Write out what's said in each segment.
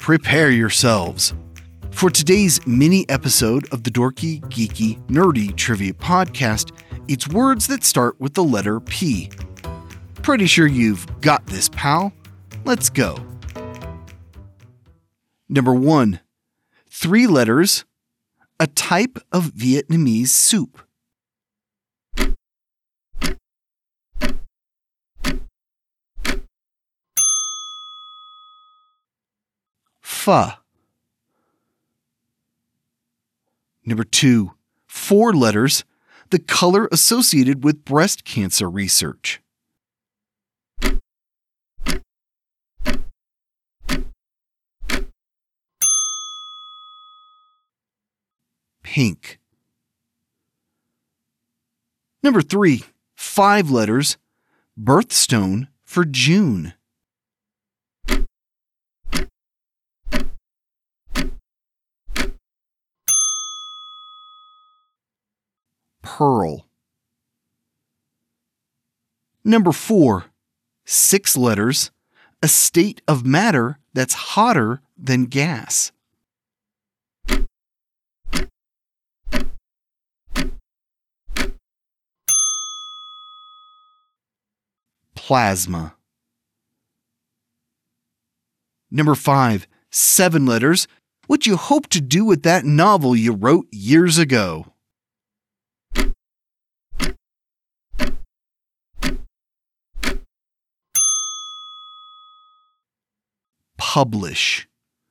prepare yourselves. For today's mini episode of the Dorky, Geeky, Nerdy Trivia Podcast, it's words that start with the letter P. Pretty sure you've got this, pal. Let's go. Number 1. 3 letters, a type of Vietnamese soup. Pho. Number 2. 4 letters, the color associated with breast cancer research. Pink. Number 3. 5 letters, birthstone for June. Pearl. Number 4. 6 letters, a state of matter that's hotter than gas. Plasma. Number 5. 7 letters, what you hope to do with that novel you wrote years ago. Publish.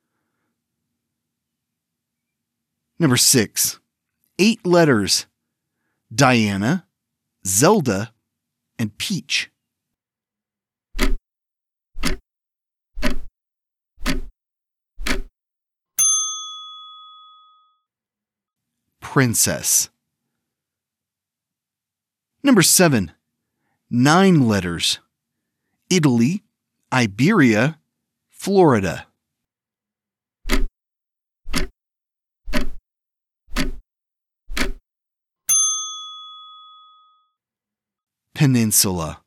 Number 6. 8 letters, Diana, Zelda, and Peach. Princess. Number 7. 9 letters, Italy, Iberia, Florida. Peninsula.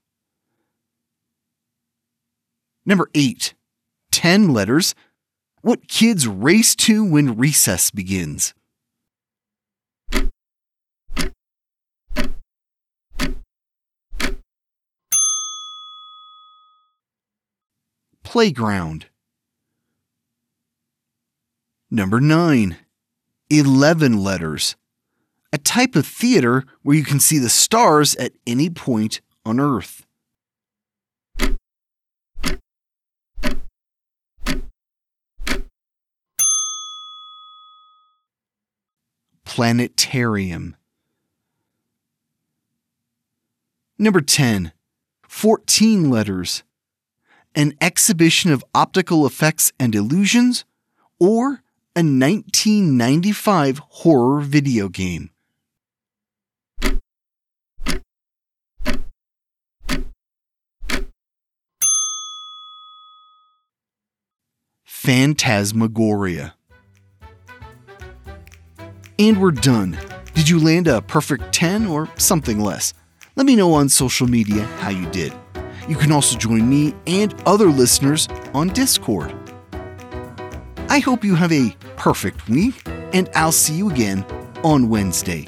Number 8. 10 letters, what kids race to when recess begins. Playground. Number 9. 11 letters, a type of theater where you can see the stars at any point on Earth. Planetarium. Number 10. 14 letters, an exhibition of optical effects and illusions, or a 1995 horror video game. Phantasmagoria. And we're done. Did you land a perfect 10 or something less? Let me know on social media how you did. You can also join me and other listeners on Discord. I hope you have a perfect week, and I'll see you again on Wednesday.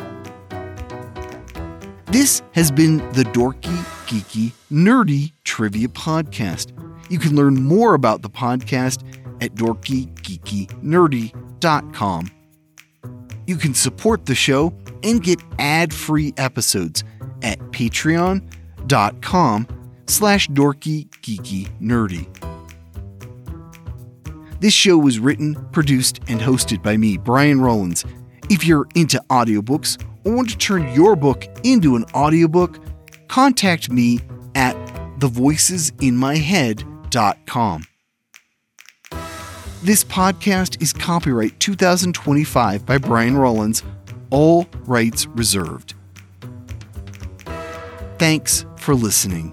This has been the Dorky, Geeky, Nerdy Trivia Podcast. You can learn more about the podcast at dorkygeekynerdy.com. You can support the show and get ad-free episodes at patreon.com/dorkygeekynerdy. This show was written, produced, and hosted by me, Brian Rollins. If you're into audiobooks or want to turn your book into an audiobook, contact me at thevoicesinmyhead.com. This podcast is copyright 2025 by Brian Rollins, all rights reserved. Thanks for listening.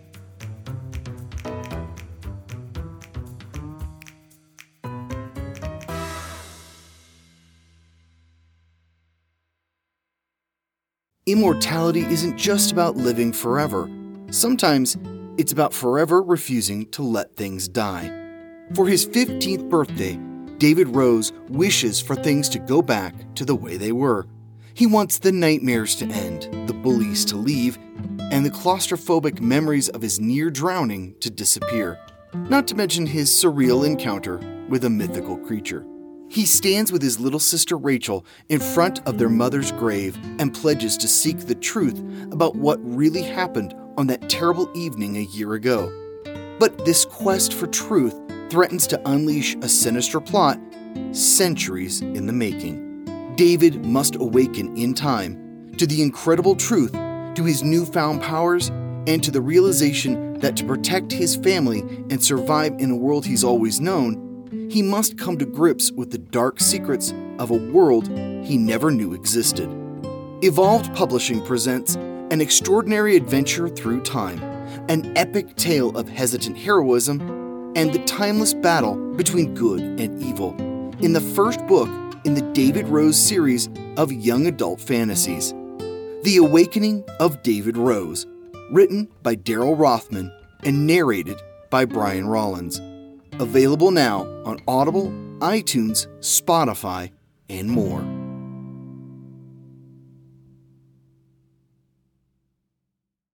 Immortality isn't just about living forever. Sometimes it's about forever refusing to let things die. For his 15th birthday, David Rose wishes for things to go back to the way they were. He wants the nightmares to end, the bullies to leave, and the claustrophobic memories of his near drowning to disappear, not to mention his surreal encounter with a mythical creature. He stands with his little sister Rachel in front of their mother's grave and pledges to seek the truth about what really happened on that terrible evening a year ago. But this quest for truth threatens to unleash a sinister plot centuries in the making. David must awaken in time to the incredible truth, to his newfound powers, and to the realization that to protect his family and survive in a world he's always known, he must come to grips with the dark secrets of a world he never knew existed. Evolved Publishing presents An Extraordinary Adventure Through Time, an epic tale of hesitant heroism and the timeless battle between good and evil, in the first book in the David Rose series of young adult fantasies. The Awakening of David Rose, written by Daryl Rothman and narrated by Brian Rollins. Available now on Audible, iTunes, Spotify, and more.